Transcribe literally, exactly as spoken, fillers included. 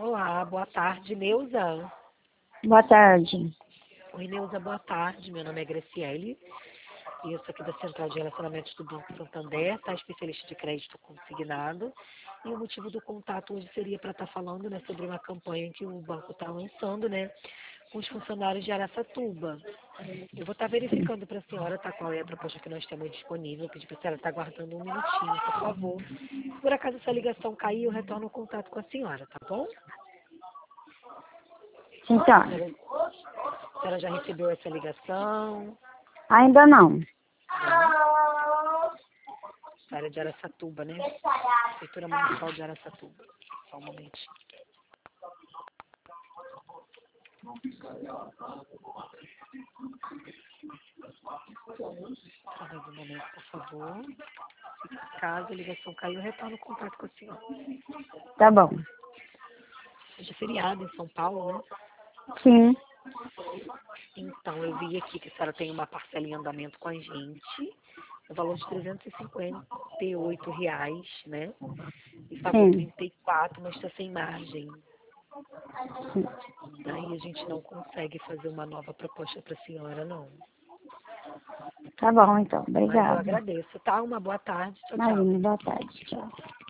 Olá, boa tarde, Neuza. Boa tarde. Oi, Neuza, boa tarde. Meu nome é Graciele. E eu sou aqui da Central de Relacionamentos do Banco Santander, tá? Especialista de crédito consignado. E o motivo do contato hoje seria para estar falando, né, sobre uma campanha que o banco está lançando, né, com os funcionários de Araçatuba. Eu vou estar verificando para a senhora, tá, qual é a proposta que nós temos disponível. Pedir para a senhora estar aguardando um minutinho, por favor. Se por acaso essa ligação cair, eu retorno o contato com a senhora, tá bom? Sim, A senhora. senhora, a senhora já recebeu essa ligação? Ainda não. Da área de Araçatuba, né? Prefeitura Municipal de Araçatuba. Só um momentinho. Aguarde um momento, por favor. Se caso a ligação cair, eu retorno o contato com a senhora. Tá bom. Hoje é feriado em São Paulo, né? Sim. Então, eu vi aqui que a senhora tem uma parcela em andamento com a gente, no valor de trezentos e cinquenta e oito reais, né? E pagou Sim. trinta e quatro, mas está sem margem. Sim. Daí a gente não consegue fazer uma nova proposta para a senhora, não. Tá bom, então. Mas eu Obrigada. agradeço, tá? Uma boa tarde. Tchau, tchau. Imagina, boa tarde. Tchau.